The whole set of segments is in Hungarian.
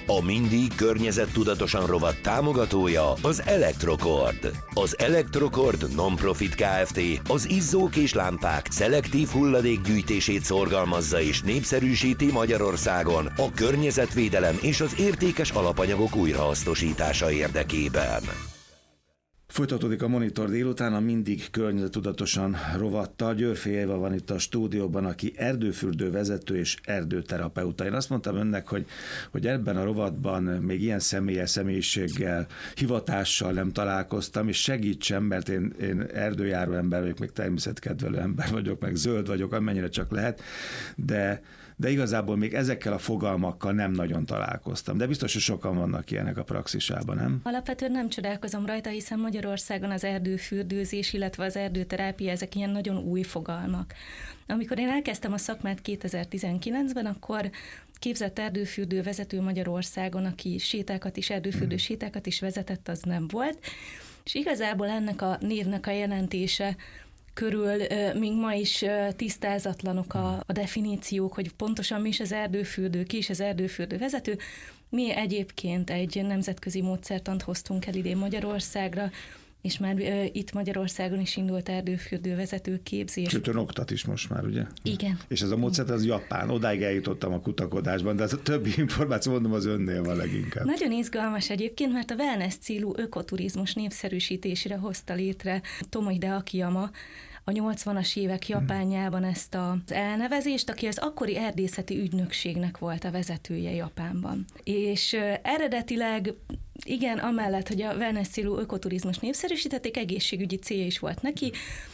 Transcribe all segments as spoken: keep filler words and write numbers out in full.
A mindig környezettudatosan rovat támogatója az Electrocord. Az Electrocord Non-Profit Kft. Az izzók és lámpák szelektív hulladékgyűjtését szorgalmazza és népszerűsíti Magyarországon a környezetvédelem és az értékes alapanyagok újrahasznosítása érdekében. Folytatódik a Monitor délután a mindig környezettudatosan rovattal. Györfy Éva van itt a stúdióban, aki erdőfürdő vezető és erdőterapeuta. Én azt mondtam önnek, hogy, hogy ebben a rovatban még ilyen személyes személyiséggel, hivatással nem találkoztam, és segítsen, mert én, én erdőjáró ember vagyok, meg természetkedvelő ember vagyok, meg zöld vagyok, amennyire csak lehet, de de igazából még ezekkel a fogalmakkal nem nagyon találkoztam. De biztos, hogy sokan vannak ilyenek a praxisában, nem? Alapvetően nem csodálkozom rajta, hiszen Magyarországon az erdőfürdőzés, illetve az erdőterápia, ezek ilyen nagyon új fogalmak. Amikor én elkezdtem a szakmát kétezer-tizenkilencben, akkor képzett erdőfürdő vezető Magyarországon, aki sétákat is, erdőfürdő sétákat is vezetett, az nem volt. És igazából ennek a névnek a jelentése körül még ma is tisztázatlanok a, a definíciók, hogy pontosan mi is az erdőfürdő, ki is az erdőfürdő vezető. Mi egyébként egy nemzetközi módszertant hoztunk el idén Magyarországra, és már uh, itt Magyarországon is indult erdőfürdő vezető képzés. Sőt, ön oktat is most már, ugye? Igen. És ez a módszert az japán. Odáig eljutottam a kutakodásban, de a többi információ, mondom, az önnél van leginkább. Nagyon izgalmas egyébként, mert a wellness célú ökoturizmus népszerűsítésére hozta létre Tomohide Akiyama a nyolcvanas évek Japánjában ezt az elnevezést, aki az akkori erdészeti ügynökségnek volt a vezetője Japánban. És uh, eredetileg igen, amellett, hogy a wellness célú ökoturizmus népszerűsítették, egészségügyi célja is volt neki.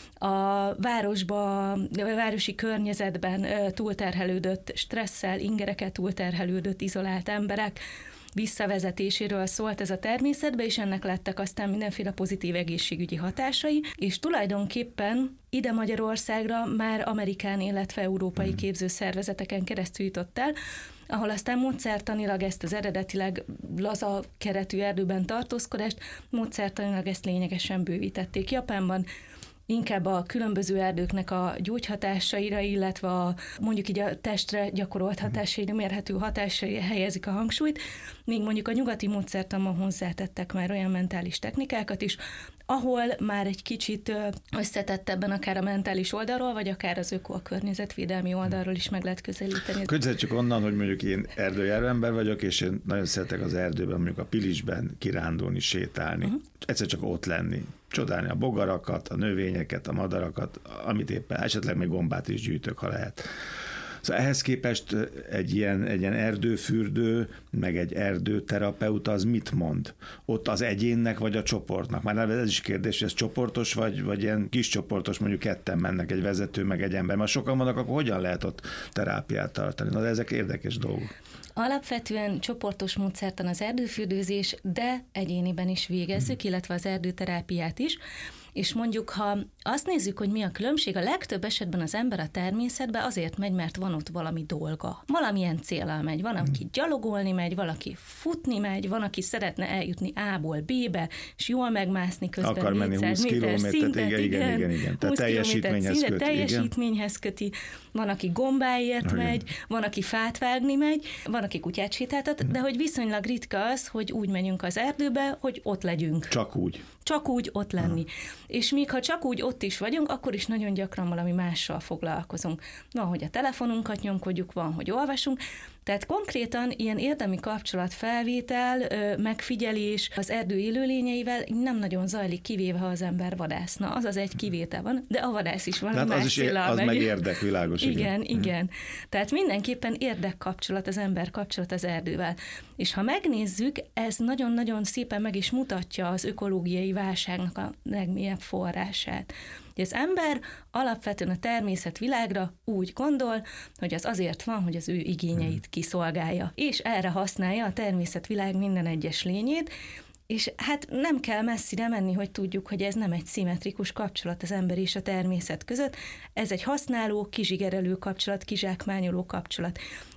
A városba, a városi környezetben túlterhelődött, stresszel, ingerekkel túlterhelődött, izolált emberek visszavezetéséről szólt ez a természetbe, és ennek lettek aztán mindenféle pozitív egészségügyi hatásai, és tulajdonképpen ide Magyarországra már amerikán, illetve európai képzőszervezeteken keresztül jutott el, ahol aztán módszertanilag ezt az eredetileg laza keretű erdőben tartózkodást, módszertanilag ezt lényegesen bővítették Japánban, inkább a különböző erdőknek a gyógyhatásaira, illetve a, mondjuk így a testre gyakorolt hatásaira, mérhető hatásaira helyezik a hangsúlyt, míg mondjuk a nyugati módszertanban hozzátettek már olyan mentális technikákat is, ahol már egy kicsit összetettebben akár a mentális oldalról, vagy akár az öko, a környezetvédelmi oldalról is meg lehet közelíteni. Közelítsük onnan, hogy mondjuk én erdőjáró ember vagyok, és én nagyon szeretek az erdőben, mondjuk a Pilisben kirándulni, sétálni. Uh-huh. Egyszer csak ott lenni. Csodálni a bogarakat, a növényeket, a madarakat, amit éppen, esetleg még gombát is gyűjtök, ha lehet. Szóval ehhez képest egy ilyen, egy ilyen erdőfürdő, meg egy erdőterapeuta, az mit mond? Ott az egyénnek, vagy a csoportnak? Már ez is kérdés, hogy ez csoportos, vagy, vagy ilyen kis csoportos, mondjuk ketten mennek, egy vezető, meg egy ember. Már sokan vannak, akkor hogyan lehet ott terápiát tartani? Na, de ezek érdekes dolgok. Alapvetően csoportos módszertan az erdőfürdőzés, de egyéniben is végezzük, illetve az erdőterápiát is. És mondjuk, ha azt nézzük, hogy mi a különbség, a legtöbb esetben az ember a természetbe azért megy, mert van ott valami dolga. Valamilyen céllal megy. Van, aki gyalogolni megy, valaki futni megy, van, aki szeretne eljutni A-ból B-be, és jól megmászni közben akar menni húsz kilométert, igen, igen, igen, igen, igen. Tehát teljesítményhez szintet, köti. Teljesítményhez köti. Van, aki gombáért igen. megy, van, aki fát vágni megy, van, aki kutyát sétáltat, de hogy viszonylag ritka az, hogy úgy menjünk az erdőbe, hogy ott legyünk. Csak úgy. Csak úgy ott lenni. Ha. És míg ha csak úgy ott is vagyunk, akkor is nagyon gyakran valami mással foglalkozunk. Van, hogy a telefonunkat nyomkodjuk, van, hogy olvasunk. Tehát konkrétan ilyen érdemi kapcsolatfelvétel, megfigyelés az erdő élőlényeivel nem nagyon zajlik, kivéve, ha az ember vadászna. Az az egy kivétel van, de a vadász is valami más az is ér, az megy. meg érdek, világos. Igen, igen. igen. Tehát mindenképpen érdekkapcsolat, az ember kapcsolat az erdővel. És ha megnézzük, ez nagyon-nagyon szépen meg is mutatja az ökológiai válságnak a legmélyebb forrását. Az ember alapvetően a természetvilágra úgy gondol, hogy az azért van, hogy az ő igényeit kiszolgálja. És erre használja a természetvilág minden egyes lényét, és hát nem kell messzire menni, hogy tudjuk, hogy ez nem egy szimmetrikus kapcsolat az ember és a természet között, ez egy használó, kizsigerelő kapcsolat, kizsákmányoló kapcsolat.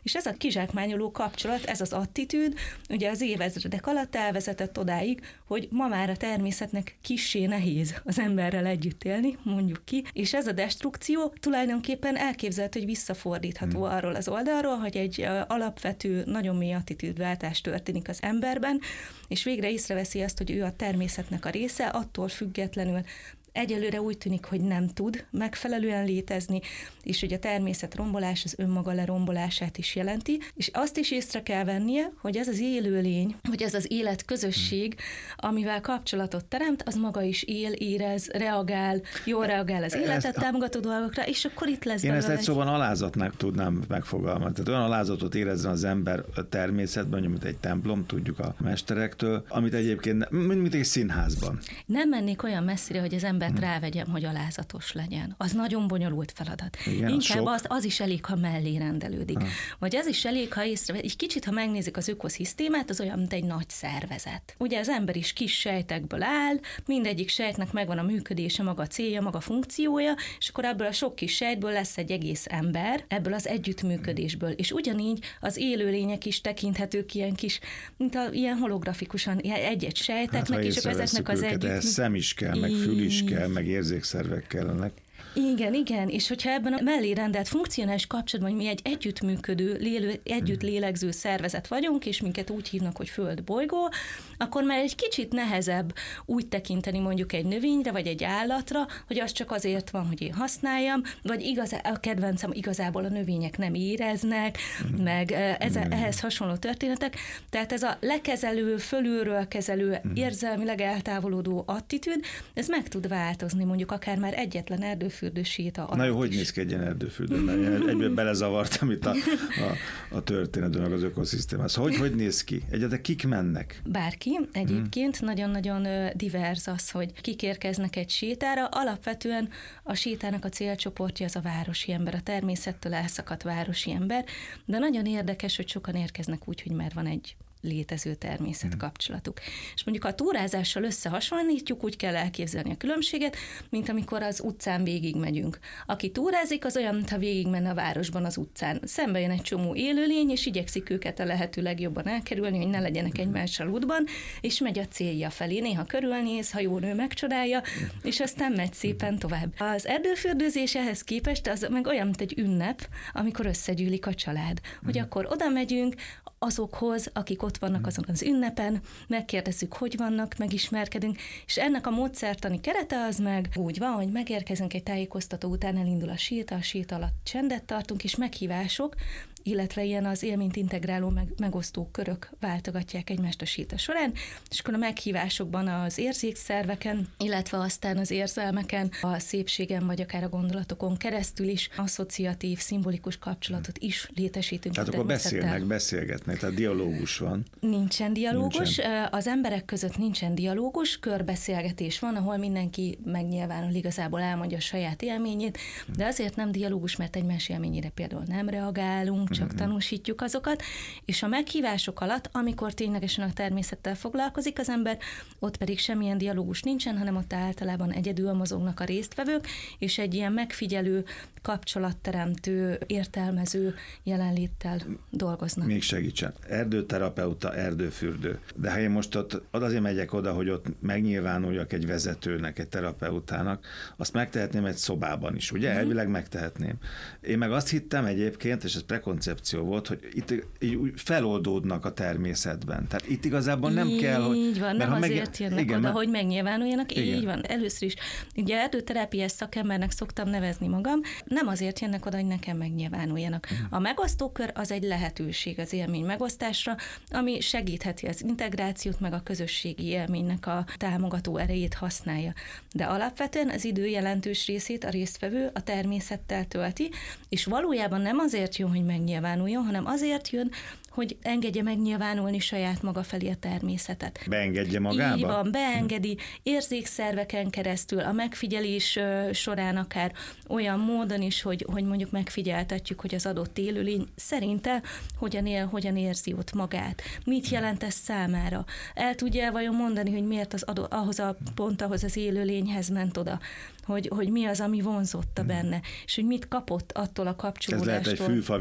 És ez a kizsákmányoló kapcsolat, ez az attitűd, ugye az évezredek alatt elvezetett odáig, hogy ma már a természetnek kissé nehéz az emberrel együtt élni, mondjuk ki, és ez a destrukció tulajdonképpen elképzelhető, hogy visszafordítható hmm. arról az oldalról, hogy egy alapvető, nagyon mély attitűdváltás történik az emberben, és végre észreveszi azt, hogy ő a természetnek a része, attól függetlenül egyelőre úgy tűnik, hogy nem tud megfelelően létezni, és hogy a természet rombolás az önmaga lerombolását is jelenti, és azt is észre kell vennie, hogy ez az élőlény, hogy ez az életközösség, amivel kapcsolatot teremt, az maga is él, érez, reagál, jól reagál az életet támogató dolgokra, és akkor itt lesz Én belőle. ezt egy szóban alázatnak tudnám megfogalmazni. Tehát olyan alázatot érezzen az ember a természetben, mint egy templom, tudjuk a mesterektől, amit egyébként, mint egy színházban. Nem mennék olyan messzire, hogy az embert hmm. rávegyem, hogy alázatos legyen. Az nagyon bonyolult feladat. Igen, Inkább az, az is elég, ha mellé rendelődik. Ha. Vagy az is elég, ha észre, egy kicsit, ha megnézik az ökoszisztémát, az olyan, mint egy nagy szervezet. Ugye az ember is kis sejtekből áll, mindegyik sejtnek megvan a működése, maga célja, maga funkciója, és akkor ebből a sok kis sejtből lesz egy egész ember, ebből az együttműködésből. És ugyanígy az élőlények is tekinthetők ilyen kis, mint a, ilyen holografikusan egy-egy sejteknek, hát, és akkor ezeknek az együtt. Szem is kell, meg fül is kell, meg érzékszervek kellenek. Igen, igen, és hogyha ebben a mellé rendelt funkcionális kapcsolatban, hogy mi egy együttműködő, lélő, együtt lélegző szervezet vagyunk, és minket úgy hívnak, hogy földbolygó, akkor már egy kicsit nehezebb úgy tekinteni mondjuk egy növényre, vagy egy állatra, hogy az csak azért van, hogy én használjam, vagy igaz, a kedvencem igazából a növények nem éreznek, mm. meg ez, ehhez hasonló történetek. Tehát ez a lekezelő, fölülről kezelő, mm. érzelmileg eltávolodó attitűd, ez meg tud változni, mondjuk akár már egyetlen erdőfű séta. Na jó, hogy néz ki egy ilyen erdőfürdőben? Egyből belezavartam itt a, a, a történetben, meg az ökoszisztémához. Hogy, hogy néz ki? Egyáltalán kik mennek? Bárki. Egyébként hmm. nagyon-nagyon divers az, hogy kik érkeznek egy sétára. Alapvetően a sétának a célcsoportja az a városi ember, a természettől elszakadt városi ember, de nagyon érdekes, hogy sokan érkeznek úgy, hogy már van egy létező természet kapcsolatuk. És mondjuk a túrázással összehasonlítjuk, úgy kell elképzelni a különbséget, mint amikor az utcán végigmegyünk. Aki túrázik, az olyan, mintha végigmenne a városban az utcán. Szembe jön egy csomó élőlény, és igyekszik őket a lehető legjobban elkerülni, hogy ne legyenek egymással útban, és megy a célja felé. Néha körülnéz, ha jó nő megcsodálja, és aztán megy szépen tovább. Az erdőfürdőzés ehhez képest az meg olyan, mint egy ünnep, amikor összegyűlik a család. Hogy akkor oda megyünk azokhoz, akik ott vannak azon az ünnepen, megkérdezzük, hogy vannak, megismerkedünk, és ennek a módszertani kerete az meg úgy van, hogy megérkezünk egy tájékoztató után, elindul a séta, a séta alatt csendet tartunk, és meghívások, illetve ilyen az élményt integráló meg, megosztó körök váltogatják egymást a séta során, és akkor a meghívásokban az érzékszerveken, illetve aztán az érzelmeken, a szépségen, vagy akár a gondolatokon keresztül is asszociatív, szimbolikus kapcsolatot is létesítünk. Tehát akkor beszélnek, beszélgetnek, tehát dialógus van. Nincsen dialógus, nincsen. Az emberek között nincsen dialógus, körbeszélgetés van, ahol mindenki megnyilvánul, igazából elmondja a saját élményét, de azért nem dialógus, mert egymás élményére például nem reagálunk, csak mm-hmm. tanúsítjuk azokat, és a meghívások alatt, amikor ténylegesen a természettel foglalkozik az ember, ott pedig semmilyen dialógus nincsen, hanem ott általában egyedül mozognak a résztvevők, és egy ilyen megfigyelő, kapcsolatteremtő, értelmező jelenléttel dolgoznak. Még segítsen. Erdőterapeuta, erdőfürdő. De ha én most ott azért megyek oda, hogy ott megnyilvánuljak egy vezetőnek, egy terapeutának, azt megtehetném egy szobában is, ugye? Mm-hmm. Elvileg megtehetném. Én meg azt hittem egyébként, és ez prekoncepció volt, hogy itt így feloldódnak a természetben. Tehát itt igazából nem így kell, hogy... Így van, nem meg... azért jönnek igen, oda, mert... hogy megnyilvánuljanak. Igen. Így van. Először is. Ugye erdőterápiás szakembernek szoktam nevezni magam. Nem azért jönnek oda, hogy nekem megnyilvánuljanak. Mm. A megosztókör az egy lehetőség az élmény megosztásra, ami segítheti az integrációt, meg a közösségi élménynek a támogató erejét használja. De alapvetően az idő jelentős részét a résztvevő a természettel tölti, és valójában nem azért jön, hogy megnyilvánuljon, hanem azért jön, hogy engedje megnyilvánulni saját maga felé a természetet. Beengedje magába? Így van, beengedi, érzékszerveken keresztül, a megfigyelés során akár olyan módon is, hogy, hogy mondjuk megfigyeltetjük, hogy az adott élőlény szerinte hogyan él, hogyan érzi ott magát. Mit jelent ez számára? El tudja vajon mondani, hogy miért az adó, ahhoz a pont, ahhoz az élőlényhez ment oda? Hogy, hogy mi az, ami vonzotta benne, és hogy mit kapott attól a kapcsolódástól. Ez lehet egy fűfavirág,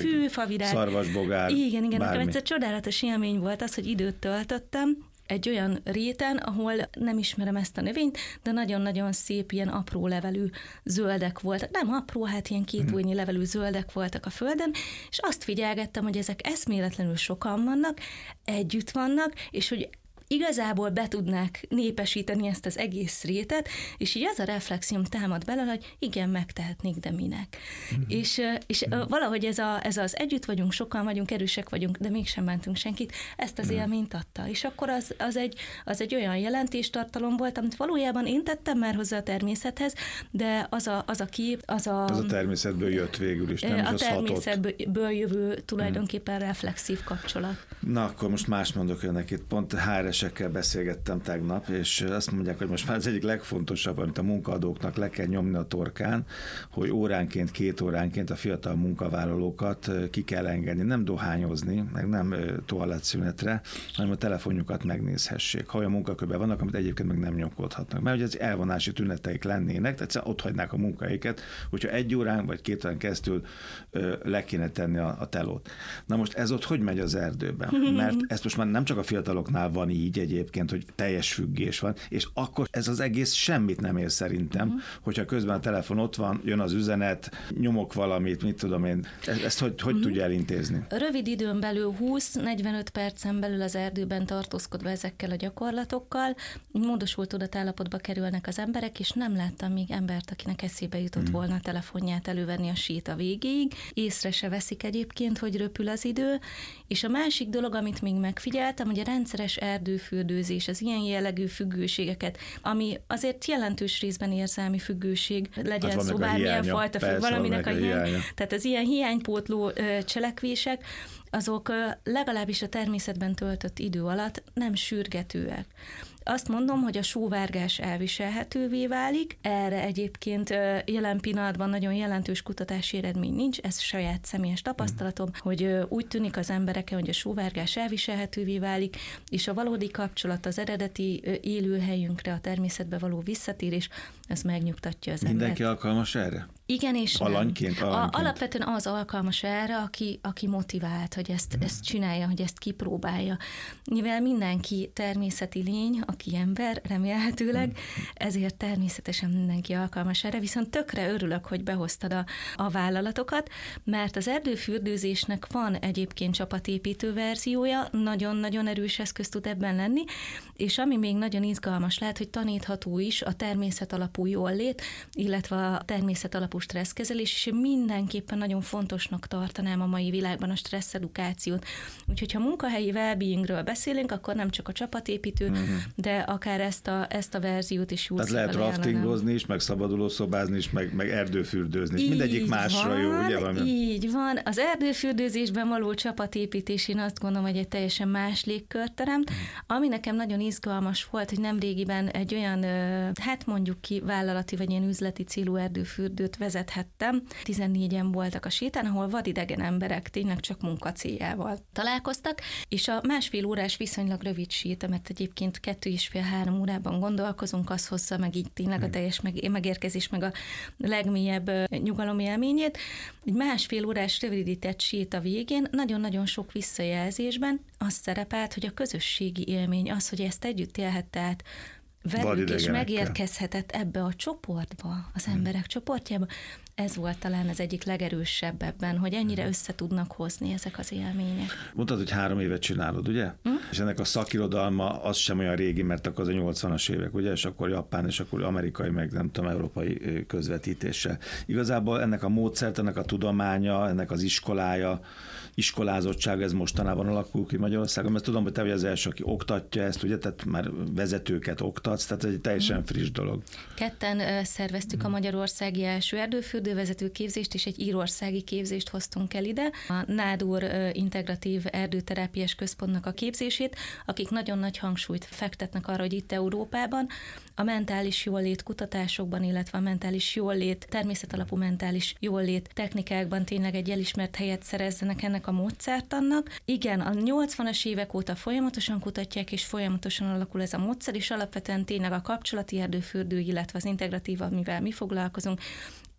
kőfavirág. Szarvasbogár. Igen, igen, bármi. nekem egyszer csodálatos élmény volt az, hogy időt töltöttem egy olyan réten, ahol nem ismerem ezt a növényt, de nagyon-nagyon szép ilyen apró levelű zöldek voltak. Nem apró, hát ilyen két ujjnyi levelű zöldek voltak a földön, és azt figyelgettem, hogy ezek eszméletlenül sokan vannak, együtt vannak, és hogy igazából be tudnák népesíteni ezt az egész rétet, és így az a reflexióm támad bele, hogy igen, megtehetnék, de minek. Mm. És, és mm. valahogy ez, a, ez az együtt vagyunk, sokan vagyunk, erősek vagyunk, de mégsem mentünk senkit, ezt az mm. élményt adta. És akkor az, az, egy, az egy olyan jelentéstartalom volt, amit valójában én tettem már hozzá a természethez, de az a, az a kép, az a... Az a természetből jött végül is, nem a is természetből jövő tulajdonképpen mm. reflexív kapcsolat. Na, akkor most más mondok önnek, itt pont há er esekkel beszélgettem tegnap, és azt mondják, hogy most már az egyik legfontosabb, amit a munkaadóknak le kell nyomni a torkán, hogy óránként, két óránként a fiatal munkavállalókat ki kell engedni, nem dohányozni, meg nem toalettszünetre, hanem a telefonjukat megnézhessék. Ha olyan munkakörben vannak, amit egyébként meg nem nyomkodhatnak. Mert ugye az elvonási tüneteik lennének, tehát ott hagynák a munkahelyüket, hogyha egy órán vagy két órán keresztül le kéne tenni a, a telót. Na most ez ott hogy megy az erdőben? Mert ezt most már nem csak a fiataloknál van így egyébként, hogy teljes függés van, és akkor ez az egész semmit nem ér szerintem, uh-huh. hogyha közben a telefon ott van, jön az üzenet, nyomok valamit, mit tudom én, ezt hogy, hogy uh-huh. tudja elintézni? Rövid időn belül húsz-negyvenöt percen belül az erdőben tartózkodva ezekkel a gyakorlatokkal, módosult tudatállapotba kerülnek az emberek, és nem láttam még embert, akinek eszébe jutott uh-huh. volna a telefonját elővenni a séta végéig. Észre se veszik egyébként, hogy röpül az idő, és a másik dolog, amit még megfigyeltem, hogy a rendszeres erdőfürdőzés, az ilyen jellegű függőségeket, ami azért jelentős részben érzelmi függőség, legyen hát szó bármilyen fajta függ, valaminek a hiány. hiánya. Tehát az ilyen hiánypótló ö, cselekvések, azok ö, legalábbis a természetben töltött idő alatt nem sürgetőek. Azt mondom, hogy a sóvárgás elviselhetővé válik, erre egyébként jelen pillanatban nagyon jelentős kutatási eredmény nincs, ez saját személyes tapasztalatom, mm. hogy úgy tűnik az embereken, hogy a sóvárgás elviselhetővé válik, és a valódi kapcsolat az eredeti élőhelyünkre, a természetbe való visszatérés, az megnyugtatja az embert. Mindenki alkalmas erre? Igen és alanyként, nem. alanyként. A, alapvetően az alkalmas erre, aki, aki motivált, hogy ezt, mm. ezt csinálja, hogy ezt kipróbálja. Mivel mindenki természeti lény, aki ember, remélhetőleg, mm. ezért természetesen mindenki alkalmas erre, viszont tökre örülök, hogy behoztad a, a vállalatokat, mert az erdőfürdőzésnek van egyébként csapatépítő verziója, nagyon-nagyon erős eszköz tud ebben lenni, és ami még nagyon izgalmas lehet, hogy tanítható is a természet alapú jólét, illetve a természet alapú stresszkezelés, és én mindenképpen nagyon fontosnak tartanám a mai világban a stresszedukációt. Úgyhogy ha munkahelyi well-beingről beszélünk, akkor nem csak a csapatépítő, uh-huh. de akár ezt a, ezt a verziót is úgy lehet raftingozni is, meg szabadulószobázni is, meg, meg erdőfürdőzni is. Mindegyik másra van, jó, ugye? Van? Így van. Az erdőfürdőzésben való csapatépítés, én azt gondolom, hogy egy teljesen más légkört teremt. Ami nekem nagyon izgalmas volt, hogy nemrégiben egy olyan, hát mondjuk ki, vállalati vagy ilyen üzleti célú erdőfürdőt vezethettem. tizennégyen voltak a sétán, ahol vadidegen emberek tényleg csak munka céljával találkoztak, és a másfél órás viszonylag rövid séta, mert egyébként kettő és fél három órában gondolkozunk, az hozza meg így tényleg a teljes megérkezés, meg a legmélyebb nyugalom élményét. Egy másfél órás rövidített séta végén nagyon-nagyon sok visszajelzésben az szerepelt, hogy a közösségi élmény, az, hogy ezt együtt élhette át velük, és megérkezhetett ebbe a csoportba, az emberek csoportjába. Ez volt talán az egyik legerősebb ebben, hogy ennyire össze tudnak hozni ezek az élmények. Mondtad, hogy három évet csinálod, ugye? Hm? És ennek a szakirodalma az sem olyan régi, mert akkor az a nyolcvanas évek, ugye? És akkor japán, és akkor amerikai, meg nem tudom, európai közvetítéssel. Igazából ennek a módszert, ennek a tudománya, ennek az iskolája, iskolázottság, ez mostanában alakul ki Magyarországon, mert tudom, hogy te vagy az első, aki oktatja ezt, ugye? Tehát már vezetőket oktatsz, tehát ez egy teljesen hm. friss dolog. Ketten szerveztük hm. a magyarországi első erdőfürdővezető képzést, és egy írországi képzést hoztunk el ide. A Nádor Integratív Erdőterápiás Központnak a képzését, akik nagyon nagy hangsúlyt fektetnek arra, hogy itt Európában a mentális jólét kutatásokban, illetve a mentális jólét, természetalapú mentális jólét technikákban tényleg egy elismert helyet szerezzenek ennek a módszertannak. Igen, a nyolcvanas évek óta folyamatosan kutatják, és folyamatosan alakul ez a módszer, és alapvetően tényleg a kapcsolati erdőfürdő, illetve az integratív, amivel mi foglalkozunk,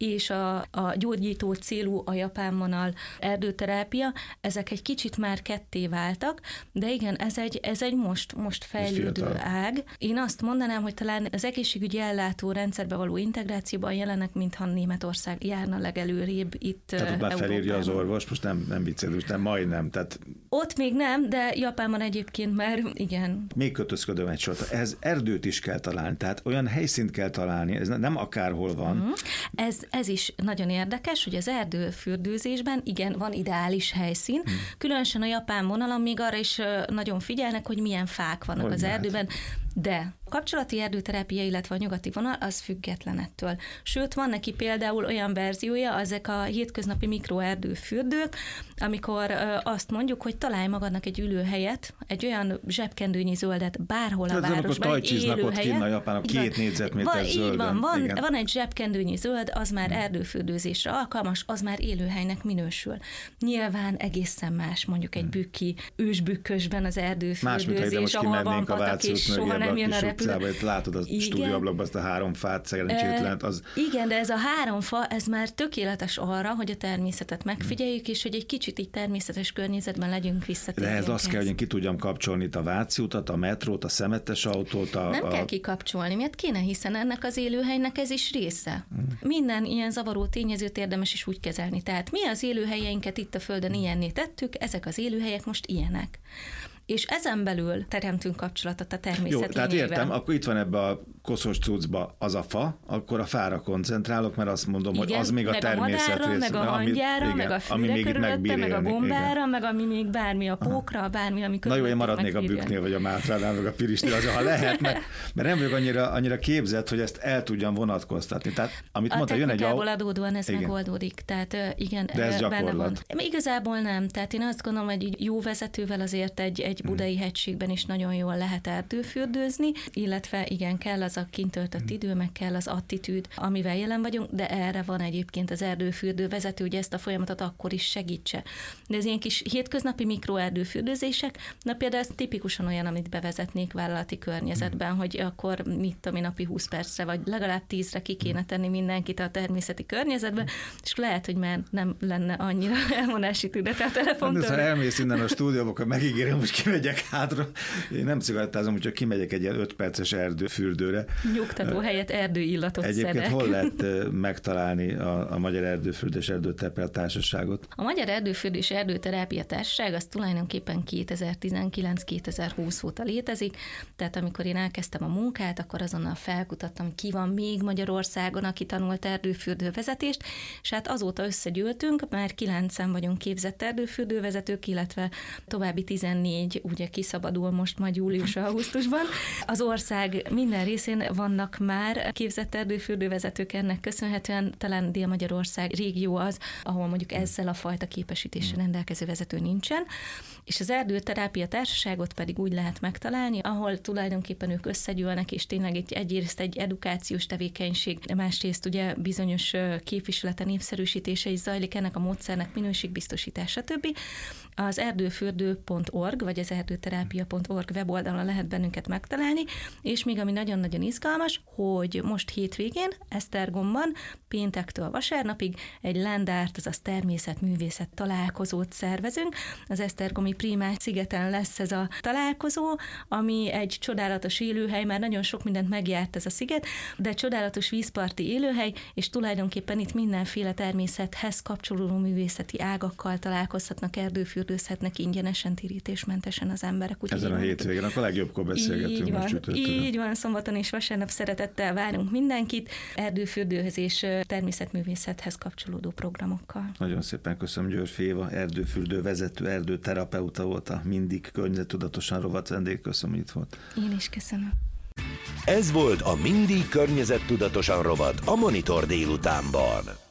és a, a gyógyító célú, a japán vonal erdőterápia, ezek egy kicsit már ketté váltak, de igen, ez egy, ez egy most, most fejlődő ág. Én azt mondanám, hogy talán az egészségügyi ellátó rendszerbe való integrációban jelenek, mintha Németország járna legelőrébb itt Tehát ott már felírja az orvos, most nem, nem viccelős, nem majdnem. Tehát... Ott még nem, de Japánban egyébként már igen. Még kötözködöm egy sort. Ehhez erdőt is kell találni, tehát olyan helyszínt kell találni, ez nem akárhol van. Mm. Ez, ez is nagyon érdekes, hogy az erdőfürdőzésben igen, van ideális helyszín, mm. különösen a japán vonalon még arra is nagyon figyelnek, hogy milyen fák vannak hogy az lehet. erdőben, de a kapcsolati erdőterápia, illetve a nyugati vonal, az független ettől. Sőt, van neki például olyan verziója, ezek a hétköznapi mikroerdőfürdők, amikor azt mondjuk, hogy találj magadnak egy ülőhelyet, egy olyan zsebkendőnyi zöldet bárhol a városban, amikor tajcsiznak ott kinn a japánok, két négyzetméter zölden. Van, van, van egy zsebkendőnyi zöld, az már hmm. erdőfürdőzésre alkalmas, az már élőhelynek minősül. Nyilván egészen más, mondjuk egy bükki, ősbükkösben az erdőfürdőzés, ahol van patak, és soha nem jön a repülő. Látod a stúdióablakban azt a három fát, szerencsétlent. Az... Igen, de ez a három fa, ez már tökéletes arra, hogy a természetet megfigyeljük, és hogy egy kicsit így természetes környezetben legyünk visszatérők. De ez azt kell, hogy én ki tudjam kapcsolni a Váci utat, a metrót, a szemetes autót. A, nem a... kell kikapcsolni, miért kéne, hiszen ennek az élőhelynek ez is része. Hmm. Minden ilyen zavaró tényezőt érdemes is úgy kezelni. Tehát mi az élőhelyeinket itt a Földön ilyenné tettük, ezek az élőhelyek most ilyenek. És ezen belül teremtünk kapcsolatot a természet Jó, tehát értem, akkor itt van ebbe a koszos cuccba az a fa, akkor a fára koncentrálok, mert azt mondom, igen, hogy az még a természet rész. Meg a hangyára, amit, meg a fűre körülötte, meg a gombára, igen. meg ami még bármi a pókra, bármi, ami Na jó, én maradnék a Bükknél, vagy a Mátránál, meg a Piristnél, az, ha lehet, mert, mert nem vagyok annyira, annyira képzett, hogy ezt el tudjam vonatkoztatni. Tehát, amit a mondta, jön egy autó... adódóan ez igen. megoldódik. Tehát igen, de ez benne van. Igazából nem. Tehát én azt gondolom, hogy jó vezetővel azért egy, egy budai hegységben is nagyon jól lehet erdőfürdőzni, illetve igen, kell az a kint töltött idő, meg kell az attitűd, amivel jelen vagyunk, de erre van egyébként az erdőfürdő vezető, hogy ezt a folyamatot akkor is segítse. De ez ilyen kis hétköznapi mikroerdőfürdőzések, na például ez tipikusan olyan, amit bevezetnék vállalati környezetben, hogy akkor mit tudom én, napi húsz percre, vagy legalább tízre ki kéne tenni mindenkit a természeti környezetbe, és lehet, hogy már nem lenne annyira elvonási tüdete a telefontól. Ha elmész innen a stúdióba, akkor megígérem, hogy kimegyek hátra. Én nem cigarettázom, úgyhogy kimegyek egy ilyen öt perces erdőfürdőre. Nyugtató helyett erdőillatot Egyébként szedek. hol lehet megtalálni a, a Magyar Erdőfürdő és Erdőterápia Társaságot? A Magyar Erdőfürdő és Erdőterápia Társaság az tulajdonképpen kétezer-tizenkilenc kétezer-húsz óta létezik, tehát amikor én elkezdtem a munkát, akkor azonnal felkutattam, ki van még Magyarországon, aki tanult erdőfürdővezetést, és hát azóta összegyűltünk, már kilencen vagyunk képzett erdőfürdővezetők, illetve további tizennégy ugye kiszabadul most majd július-augusztusban. Az ország minden részén vannak már képzett erdőfürdővezetők, ennek köszönhetően talán Dél-Magyarország régió az, ahol mondjuk ezzel a fajta képesítéssel rendelkező vezető nincsen, és az Erdőterápia Társaságot pedig úgy lehet megtalálni, ahol tulajdonképpen ők összegyűlnek, és tényleg egy, egyrészt egy edukációs tevékenység, másrészt ugye bizonyos képviselete, népszerűsítése is zajlik, ennek a módszernek minőségbiztosítása, stb. Az erdőfürdő pont org, vagy az erdőterápia pont org weboldalon lehet bennünket megtalálni, és még ami nagyon-nagyon izgalmas, hogy most hétvégén Esztergomban péntektől vasárnapig egy Lendárt, azaz természetművészet találkozót szervezünk. Az esztergomi Prímás szigeten lesz ez a találkozó, ami egy csodálatos élőhely, már nagyon sok mindent megjárt ez a sziget, de csodálatos vízparti élőhely, és tulajdonképpen itt mindenféle természethez kapcsolódó művészeti ágakkal találkozhatnak, erdőfürdőzhetnek ingyenesen, térítésmentesen az emberek. Úgy ezen a hétvégén, akkor legjobbkor beszélgetünk. Így van, így van, szombaton és vasárnap szeretettel várunk mindenkit, erdőfürdőhöz és természetművészethez kapcsolódó programokkal. Nagyon szépen köszönöm, Györffy Éva, erdőfürdő vezető, erdőterapeuta volt a Mindig környezettudatosan rovat vendég. Köszönöm, hogy itt volt. Én is köszönöm. Ez volt a Mindig környezettudatosan rovat a Monitor délutánban.